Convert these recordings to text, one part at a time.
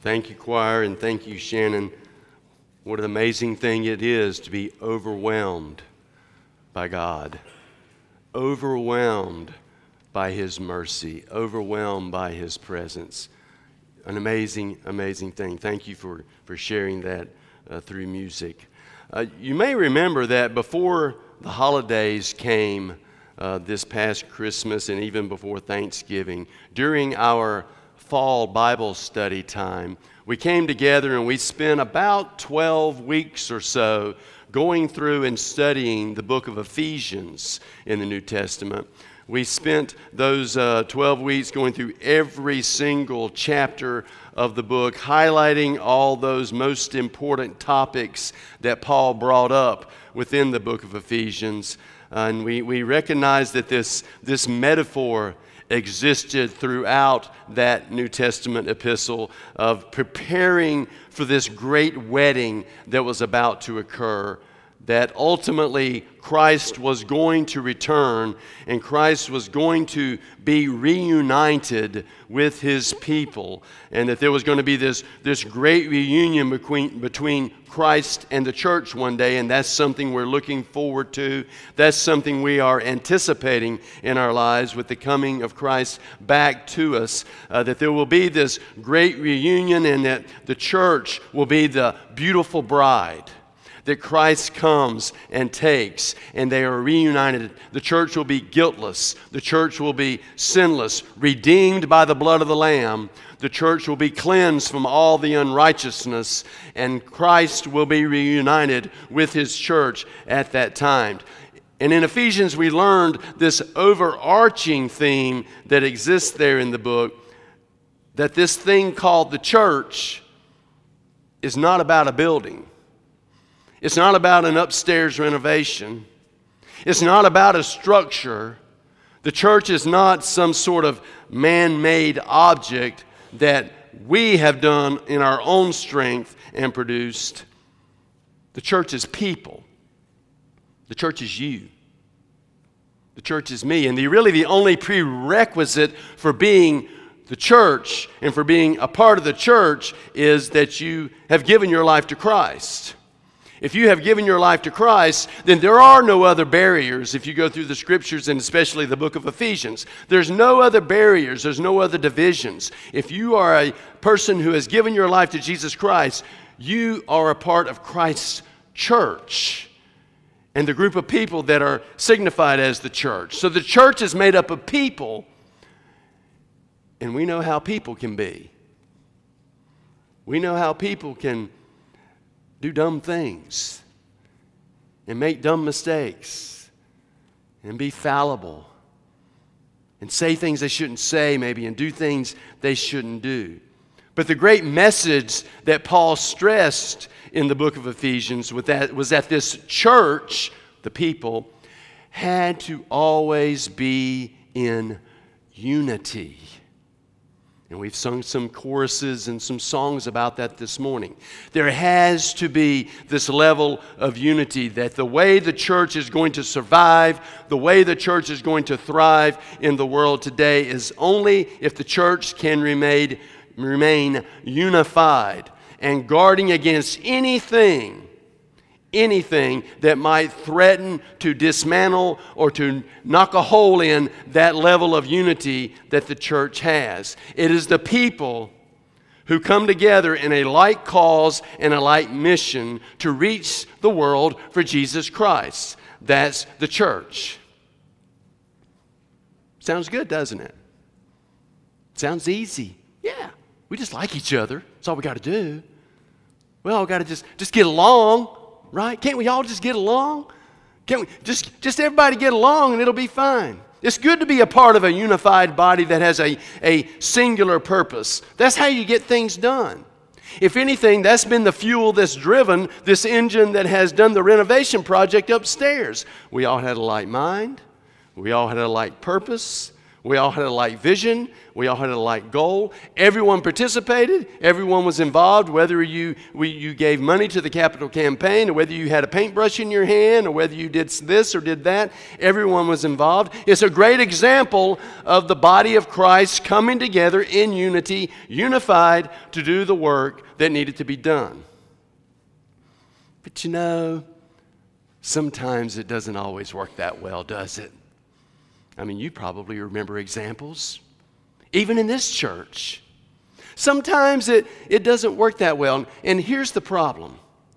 Thank you, choir, and thank you, Shannon. What an amazing thing it is to be overwhelmed by God, overwhelmed by His mercy, overwhelmed by His presence. An amazing, amazing thing. Thank you for sharing that through music. You may remember that before the holidays came this past Christmas and even before Thanksgiving, during our fall Bible study time, we came together and we spent about 12 weeks or so going through and studying the book of Ephesians in the New Testament. We spent those 12 weeks going through every single chapter of the book, highlighting all those most important topics that Paul brought up within the book of Ephesians. And we recognize that this metaphor existed throughout that New Testament epistle of preparing for this great wedding that was about to occur, that ultimately Christ was going to return and Christ was going to be reunited with His people, and that there was going to be this great reunion between Christ and the church one day, and that's something we're looking forward to. That's something we are anticipating in our lives with the coming of Christ back to us, that there will be this great reunion and that the church will be the beautiful bride that Christ comes and takes, and they are reunited. The church will be guiltless. The church will be sinless, redeemed by the blood of the Lamb. The church will be cleansed from all the unrighteousness, and Christ will be reunited with His church at that time. And in Ephesians, we learned this overarching theme that exists there in the book, that this thing called the church is not about a building. It's not about an upstairs renovation. It's not about a structure. The church is not some sort of man-made object that we have done in our own strength and produced. The church is people. The church is you. The church is me. And really the only prerequisite for being the church and for being a part of the church is that you have given your life to Christ. If you have given your life to Christ, then there are no other barriers. If you go through the scriptures and especially the book of Ephesians, there's no other barriers. There's no other divisions. If you are a person who has given your life to Jesus Christ, you are a part of Christ's church and the group of people that are signified as the church. So the church is made up of people, and we know how people can be. We know how people can do dumb things and make dumb mistakes and be fallible and say things they shouldn't say maybe and do things they shouldn't do. But the great message that Paul stressed in the book of Ephesians was that this church, the people, had to always be in unity. And we've sung some choruses and some songs about that this morning. There has to be this level of unity, that the way the church is going to survive, the way the church is going to thrive in the world today is only if the church can remain unified and guarding against anything that might threaten to dismantle or to knock a hole in that level of unity that the church has. It is the people who come together in a like cause and a like mission to reach the world for Jesus Christ. That's the church. Sounds good, doesn't it? Sounds easy. Yeah, we just like each other. That's all we got to do. We all got to just get along. Right? Can't we all just get along? Can't we just everybody get along and it'll be fine? It's good to be a part of a unified body that has a singular purpose. That's how you get things done. If anything, that's been the fuel that's driven this engine that has done the renovation project upstairs. We all had a like mind. We all had a like purpose. We all had a like vision. We all had a like goal. Everyone participated. Everyone was involved, whether you gave money to the Capitol campaign, or whether you had a paintbrush in your hand, or whether you did this or did that. Everyone was involved. It's a great example of the body of Christ coming together in unity, unified to do the work that needed to be done. But sometimes it doesn't always work that well, does it? I mean, you probably remember examples, even in this church. Sometimes it doesn't work that well. And here's the problem.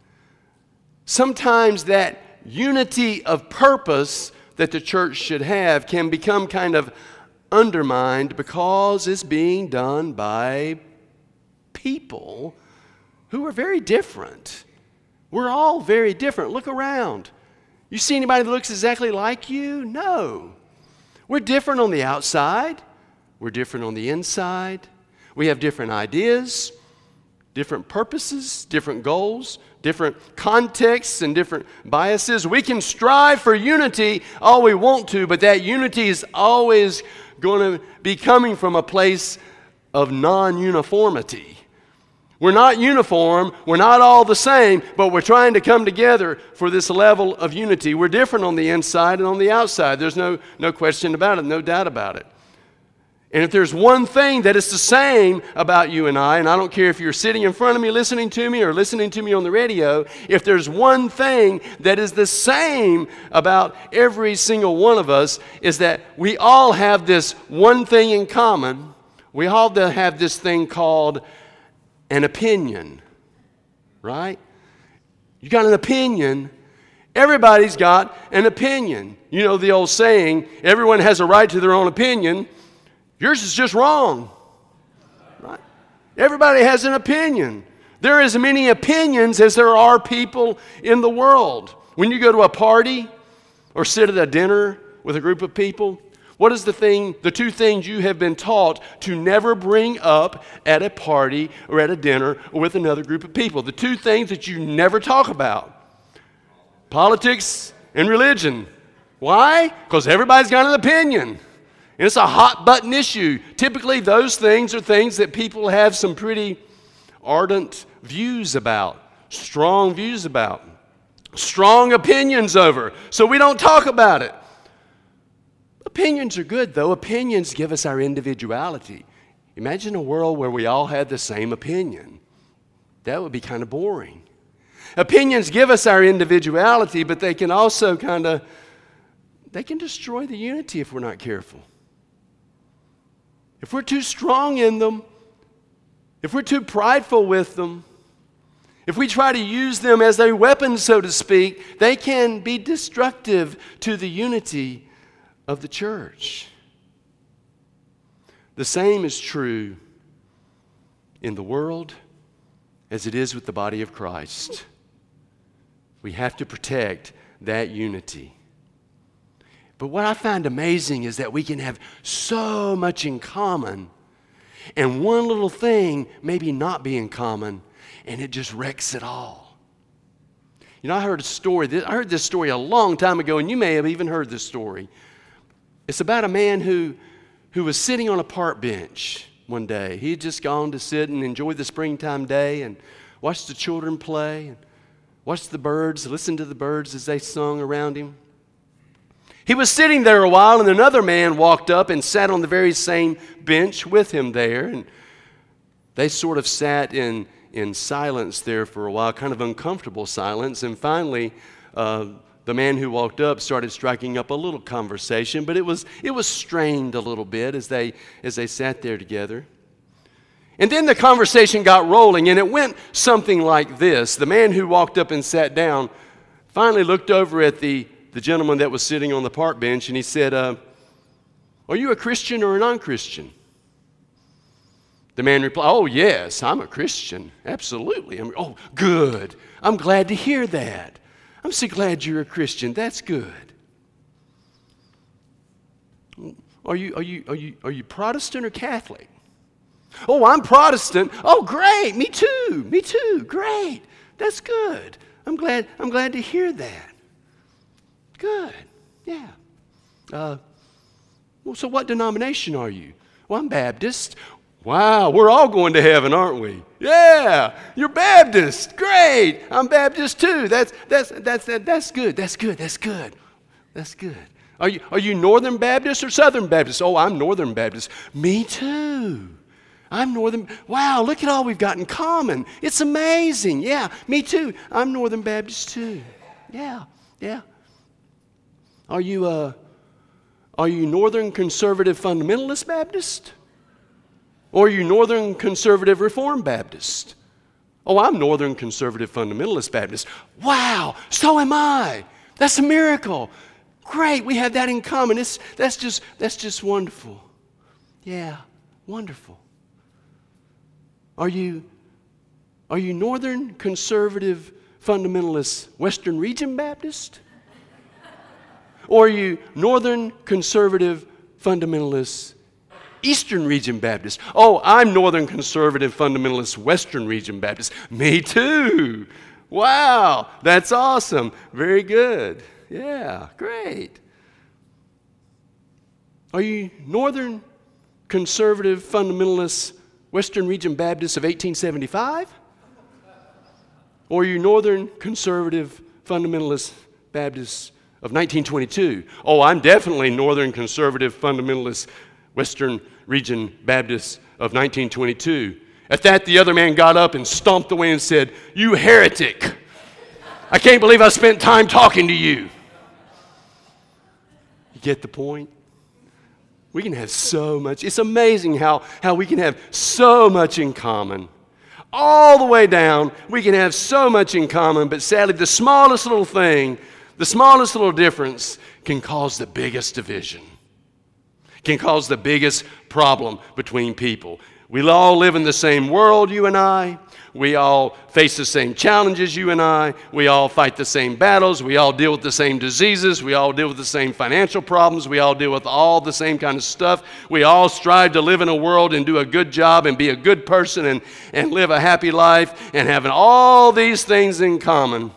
Sometimes that unity of purpose that the church should have can become kind of undermined because it's being done by people who are very different. We're all very different. Look around. You see anybody that looks exactly like you? No. We're different on the outside. We're different on the inside. We have different ideas, different purposes, different goals, different contexts, and different biases. We can strive for unity all we want to, but that unity is always going to be coming from a place of non-uniformity. We're not uniform, we're not all the same, but we're trying to come together for this level of unity. We're different on the inside and on the outside. There's no question about it, no doubt about it. And if there's one thing that is the same about you and I don't care if you're sitting in front of me listening to me or listening to me on the radio, if there's one thing that is the same about every single one of us, is that we all have this one thing in common. We all have this thing called an opinion, right? You got an opinion. Everybody's got an opinion. You know the old saying, everyone has a right to their own opinion. Yours is just wrong, right? Everybody has an opinion. There are as many opinions as there are people in the world. When you go to a party or sit at a dinner with a group of people, what is the two things you have been taught to never bring up at a party or at a dinner or with another group of people? The two things that you never talk about: politics and religion. Why? Because everybody's got an opinion. And it's a hot button issue. Typically, those things are things that people have some pretty ardent views about, strong views about, strong opinions over. So we don't talk about it. Opinions are good, though. Opinions give us our individuality. Imagine a world where we all had the same opinion. That would be kind of boring. Opinions give us our individuality, but they can also they can destroy the unity if we're not careful. If we're too strong in them, if we're too prideful with them, if we try to use them as a weapon, so to speak, they can be destructive to the unity of the church. The same is true in the world as it is with the body of Christ. We have to protect that unity. But what I find amazing is that we can have so much in common, and one little thing maybe not be in common, and it just wrecks it all. You know, I heard this story a long time ago, and you may have even heard this story. It's about a man who was sitting on a park bench one day. He had just gone to sit and enjoy the springtime day and watch the children play and watch the birds, listen to the birds as they sung around him. He was sitting there a while, and another man walked up and sat on the very same bench with him there. And they sort of sat in silence there for a while, kind of uncomfortable silence. And finally, the man who walked up started striking up a little conversation, but it was strained a little bit as they sat there together. And then the conversation got rolling, and it went something like this. The man who walked up and sat down finally looked over at the gentleman that was sitting on the park bench, and he said, "Are you a Christian or a non-Christian?" The man replied, "Oh, yes, I'm a Christian. Absolutely." "Oh, good. I'm glad to hear that. I'm so glad you're a Christian. That's good. Are you Protestant or Catholic?" "Oh, I'm Protestant." "Oh, great. Me too. Great. That's good. I'm glad to hear that." "Good. Yeah. Well, so what denomination are you? Well, I'm Baptist. Wow, we're all going to heaven, aren't we? Yeah, you're Baptist. Great. I'm Baptist too. That's good. That's good. Are you Northern Baptist or Southern Baptist? Oh, I'm Northern Baptist. Me too. I'm Northern. Wow, look at all we've got in common. It's amazing. Yeah, me too. I'm Northern Baptist too. Yeah. Are you Northern Conservative Fundamentalist Baptist? Or are you Northern Conservative Reformed Baptist? Oh, I'm Northern Conservative Fundamentalist Baptist. Wow, so am I. That's a miracle. Great, we have that in common. That's just wonderful. Yeah, wonderful. Are you Northern Conservative Fundamentalist Western Region Baptist? Or are you Northern Conservative Fundamentalist Eastern Region Baptist? Oh, I'm Northern Conservative Fundamentalist Western Region Baptist. Me too. Wow, that's awesome. Very good. Yeah, great. Are you Northern Conservative Fundamentalist Western Region Baptist of 1875? Or are you Northern Conservative Fundamentalist Baptist of 1922? Oh, I'm definitely Northern Conservative Fundamentalist Western Region Baptist of 1922. At that, the other man got up and stomped away and said, "You heretic! I can't believe I spent time talking to you." You get the point? We can have so much. It's amazing how we can have so much in common. All the way down, we can have so much in common, but sadly, the smallest little thing, the smallest little difference can cause the biggest division, can cause the biggest problem between people. We all live in the same world, you and I. We all face the same challenges, you and I. We all fight the same battles. We all deal with the same diseases. We all deal with the same financial problems. We all deal with all the same kind of stuff. We all strive to live in a world and do a good job and be a good person and live a happy life and having all these things in common.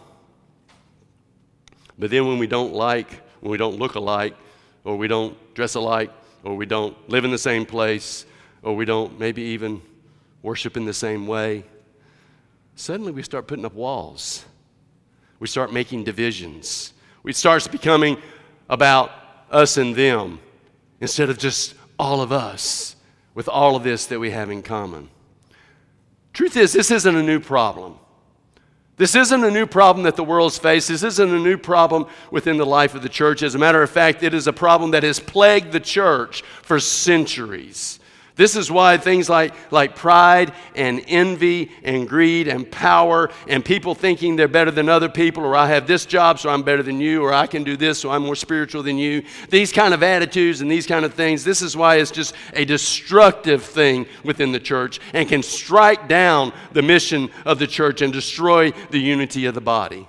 But then when we don't look alike, or we don't dress alike, or we don't live in the same place, or we don't maybe even worship in the same way, suddenly we start putting up walls. We start making divisions. It starts becoming about us and them instead of just all of us with all of this that we have in common. Truth is, this isn't a new problem. This isn't a new problem that the world's faced. This isn't a new problem within the life of the church. As a matter of fact, it is a problem that has plagued the church for centuries. This is why things like pride and envy and greed and power and people thinking they're better than other people, or I have this job so I'm better than you, or I can do this so I'm more spiritual than you, these kind of attitudes and these kind of things, this is why it's just a destructive thing within the church and can strike down the mission of the church and destroy the unity of the body.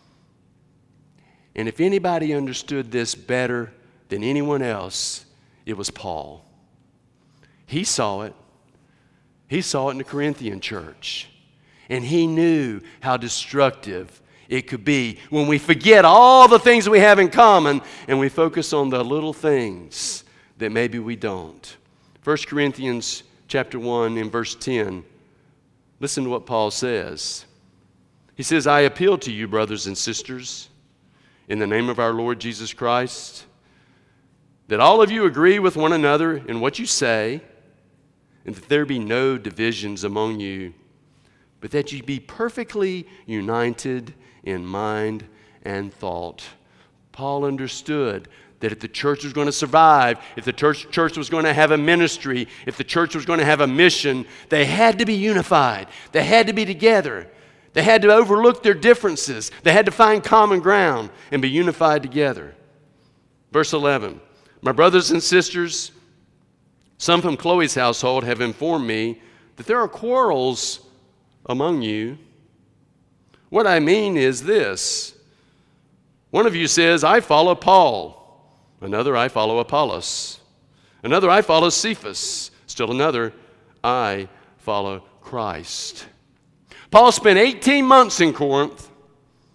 And if anybody understood this better than anyone else, it was Paul. He saw it. He saw it in the Corinthian church. And he knew how destructive it could be when we forget all the things that we have in common and we focus on the little things that maybe we don't. 1 Corinthians chapter 1 in verse 10. Listen to what Paul says. He says, "I appeal to you, brothers and sisters, in the name of our Lord Jesus Christ, that all of you agree with one another in what you say, and that there be no divisions among you, but that you be perfectly united in mind and thought." Paul understood that if the church was going to survive, if the church was going to have a ministry, if the church was going to have a mission, they had to be unified. They had to be together. They had to overlook their differences. They had to find common ground and be unified together. Verse 11, "My brothers and sisters, some from Chloe's household have informed me that there are quarrels among you. What I mean is this. One of you says, 'I follow Paul.' Another, 'I follow Apollos.' Another, 'I follow Cephas.' Still another, 'I follow Christ.'" Paul spent 18 months in Corinth,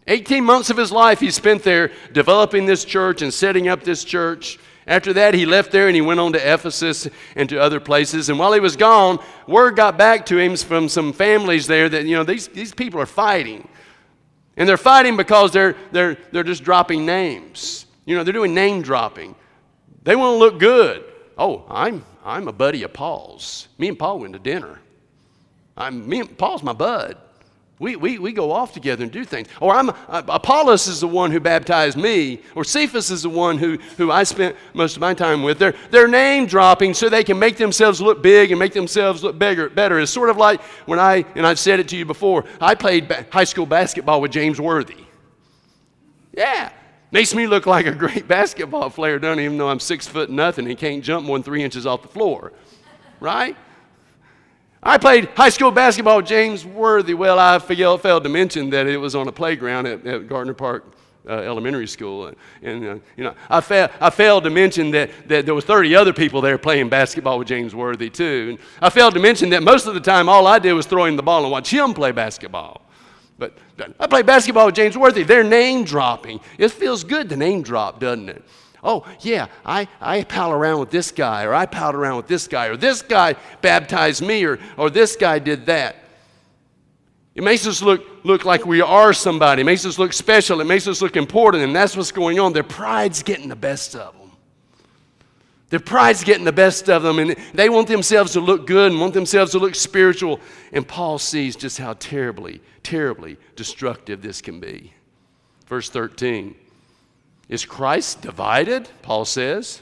18 months of his life he spent there developing this church and setting up this church. After that, he left there and he went on to Ephesus and to other places. And while he was gone, word got back to him from some families there that, these people are fighting. And they're fighting because they're just dropping names. They're doing name dropping. They want to look good. Oh, I'm a buddy of Paul's. Me and Paul went to dinner. Paul's my bud. We go off together and do things. Or Apollos is the one who baptized me. Or Cephas is the one who I spent most of my time with. They're name dropping so they can make themselves look big and make themselves look better. It's sort of like when and I've said it to you before, I played high school basketball with James Worthy. Yeah. Makes me look like a great basketball player, don't even know I'm 6 foot nothing and can't jump more than 3 inches off the floor. Right? I played high school basketball with James Worthy. Well, I failed to mention that it was on a playground at Gardner Park Elementary School. And I failed to mention that there were 30 other people there playing basketball with James Worthy too. And I failed to mention that most of the time all I did was throw him the ball and watch him play basketball. But I played basketball with James Worthy. They're name dropping. It feels good to name drop, doesn't it? Oh, yeah, I pal around with this guy, or I pal around with this guy, or this guy baptized me, or this guy did that. It makes us look like we are somebody. It makes us look special. It makes us look important, and that's what's going on. Their pride's getting the best of them. Their pride's getting the best of them, and they want themselves to look good and want themselves to look spiritual. And Paul sees just how terribly, terribly destructive this can be. Verse 13. Is Christ divided? Paul says.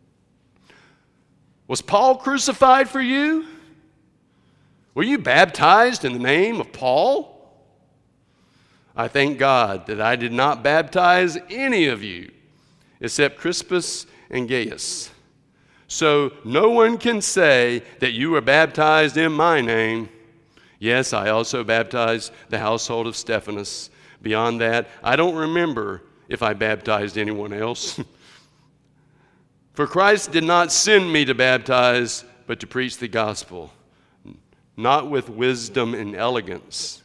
Was Paul crucified for you? Were you baptized in the name of Paul? I thank God that I did not baptize any of you except Crispus and Gaius. So no one can say that you were baptized in my name. Yes, I also baptized the household of Stephanas. Beyond that, I don't remember if I baptized anyone else. For Christ did not send me to baptize, but to preach the gospel, not with wisdom and eloquence,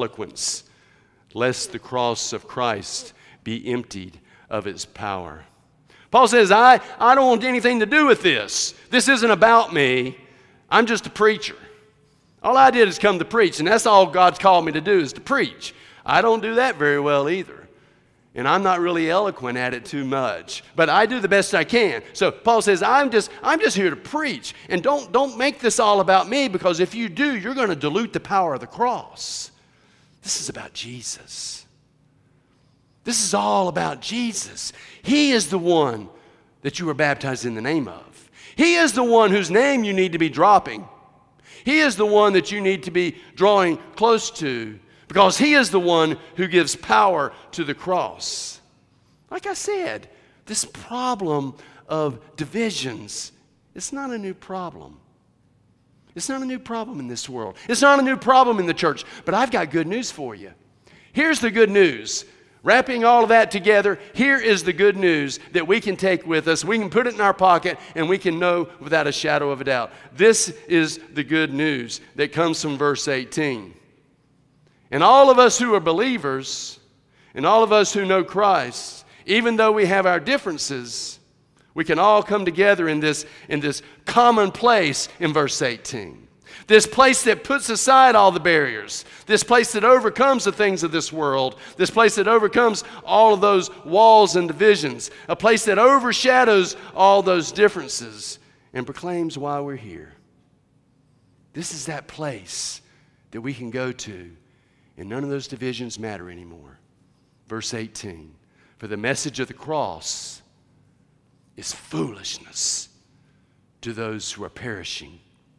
lest the cross of Christ be emptied of its power. Paul says, I don't want anything to do with this. This isn't about me. I'm just a preacher. All I did is come to preach, and that's all God's called me to do is to preach. I don't do that very well either. And I'm not really eloquent at it too much, but I do the best I can. So Paul says, I'm just here to preach. And don't make this all about me, because if you do, you're going to dilute the power of the cross. This is about Jesus. This is all about Jesus. He is the one that you were baptized in the name of. He is the one whose name you need to be dropping. He is the one that you need to be drawing close to, because he is the one who gives power to the cross. Like I said, this problem of divisions, it's not a new problem. It's not a new problem in this world. It's not a new problem in the church. But I've got good news for you. Here's the good news. Wrapping all of that together, here is the good news that we can take with us. We can put it in our pocket and we can know without a shadow of a doubt. This is the good news that comes from verse 18. And all of us who are believers, and all of us who know Christ, even though we have our differences, we can all come together in this common place in verse 18. This place that puts aside all the barriers. This place that overcomes the things of this world. This place that overcomes all of those walls and divisions. A place that overshadows all those differences and proclaims why we're here. This is that place that we can go to, and none of those divisions matter anymore. Verse 18, for the message of the cross is foolishness to those who are perishing.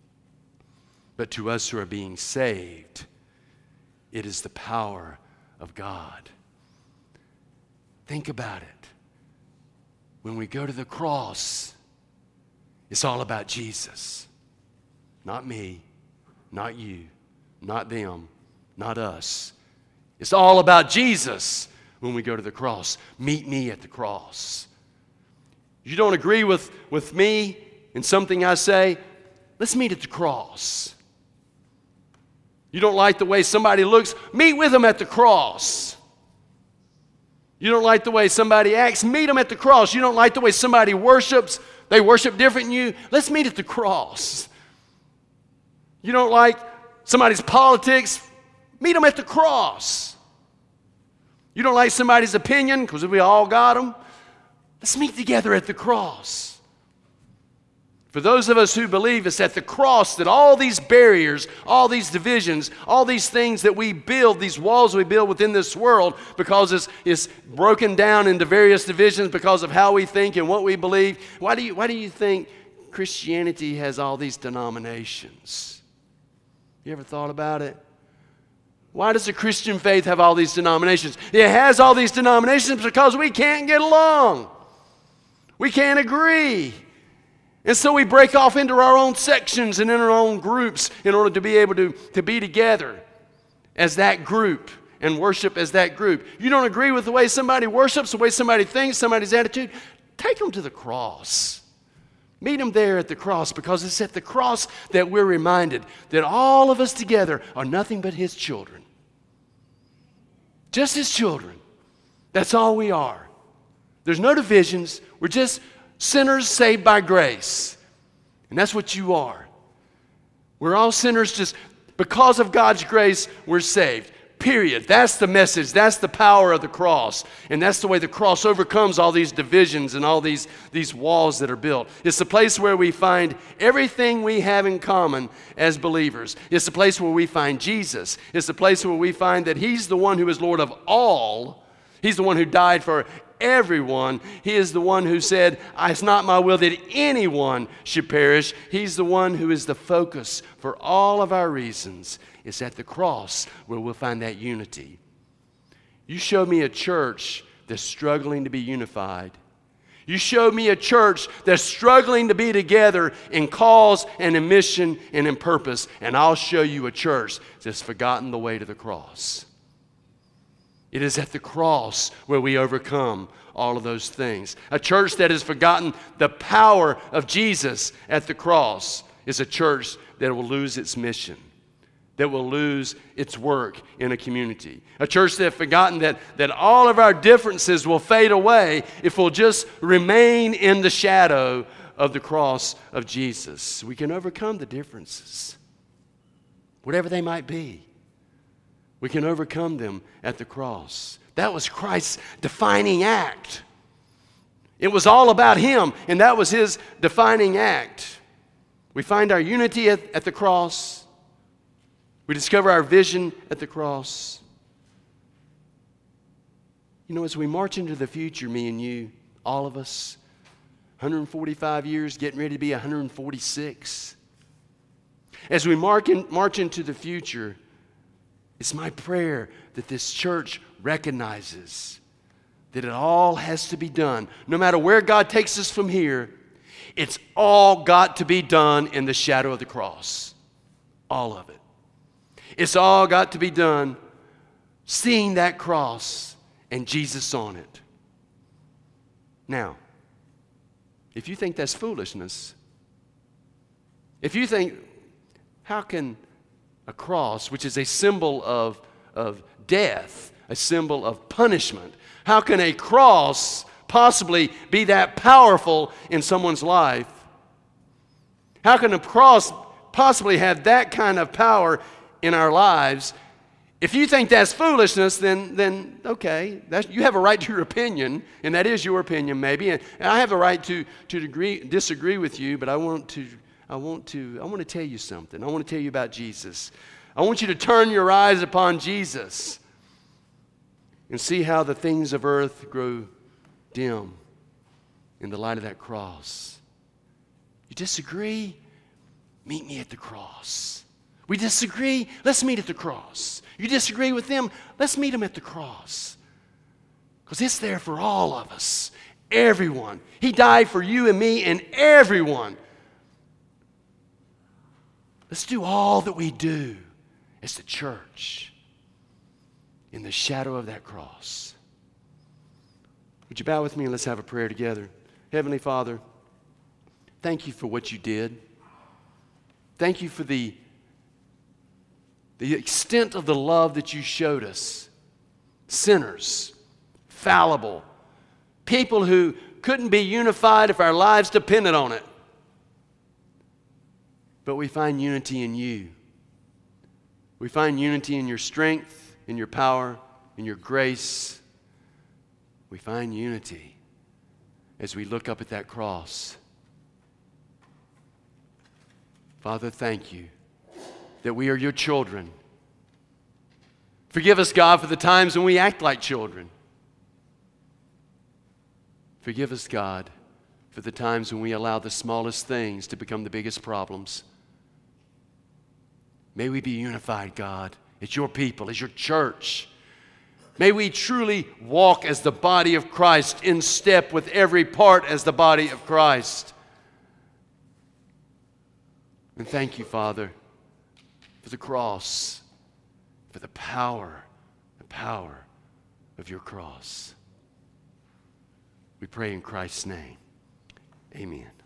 But to us who are being saved, it is the power of God. Think about it. When we go to the cross, it's all about Jesus. Not me, not you, not them, not us. It's all about Jesus when we go to the cross. Meet me at the cross. You don't agree with me in something I say? Let's meet at the cross. You don't like the way somebody looks? Meet with them at the cross. You don't like the way somebody acts? Meet them at the cross. You don't like the way somebody worships? They worship different than you? Let's meet at the cross. You don't like somebody's politics? Meet them at the cross. You don't like somebody's opinion because we all got them? Let's meet together at the cross. For those of us who believe, it's at the cross that all these barriers, all these divisions, all these things that we build, these walls we build within this world, because it's broken down into various divisions because of how we think and what we believe. Why do you think Christianity has all these denominations? You ever thought about it? Why does the Christian faith have all these denominations? It has all these denominations because we can't get along. We can't agree. And so we break off into our own sections and in our own groups in order to be able to be together as that group and worship as that group. You don't agree with the way somebody worships, the way somebody thinks, somebody's attitude? Take them to the cross. Meet them there at the cross, because it's at the cross that we're reminded that all of us together are nothing but His children. Just His children. That's all we are. There's no divisions. We're just sinners saved by grace. And that's what you are. We're all sinners, just because of God's grace, we're saved. Period. That's the message. That's the power of the cross. And that's the way the cross overcomes all these divisions and all these walls that are built. It's the place where we find everything we have in common as believers. It's the place where we find Jesus. It's the place where we find that He's the one who is Lord of all. He's the one who died for everyone. He is the one who said, it's not my will that anyone should perish. He's the one who is the focus for all of our reasons. It's at the cross where we'll find that unity. You show me a church that's struggling to be unified. You show me a church that's struggling to be together in cause and in mission and in purpose, and I'll show you a church that's forgotten the way to the cross. It is at the cross where we overcome all of those things. A church that has forgotten the power of Jesus at the cross is a church that will lose its mission, that will lose its work in a community. A church that has forgotten that all of our differences will fade away if we'll just remain in the shadow of the cross of Jesus. We can overcome the differences, whatever they might be. We can overcome them at the cross. That was Christ's defining act. It was all about Him, and that was His defining act. We find our unity at the cross. We discover our vision at the cross. You know, as we march into the future, me and you, all of us, 145 years, getting ready to be 146. As we march into the future, it's my prayer that this church recognizes that it all has to be done. No matter where God takes us from here, it's all got to be done in the shadow of the cross. All of it. It's all got to be done seeing that cross and Jesus on it. Now, if you think that's foolishness, if you think, how can a cross, which is a symbol of death, a symbol of punishment, how can a cross possibly be that powerful in someone's life? How can a cross possibly have that kind of power in our lives? If you think that's foolishness, then okay, you have a right to your opinion, and that is your opinion maybe, and I have a right to disagree with you, but I want to tell you something. I want to tell you about Jesus. I want you to turn your eyes upon Jesus and see how the things of earth grow dim in the light of that cross. You disagree? Meet me at the cross. We disagree? Let's meet at the cross. You disagree with them? Let's meet them at the cross. Because it's there for all of us, everyone. He died for you and me and everyone. Let's do all that we do as the church in the shadow of that cross. Would you bow with me and let's have a prayer together? Heavenly Father, thank you for what you did. Thank you for the extent of the love that you showed us. Sinners, fallible, people who couldn't be unified if our lives depended on it. But we find unity in you. We find unity in your strength, in your power, in your grace. We find unity as we look up at that cross. Father, thank you that we are your children. Forgive us, God, for the times when we act like children. Forgive us, God, for the times when we allow the smallest things to become the biggest problems. May we be unified, God, as your people, as your church. May we truly walk as the body of Christ, in step with every part as the body of Christ. And thank you, Father, for the cross, for the power of your cross. We pray in Christ's name. Amen.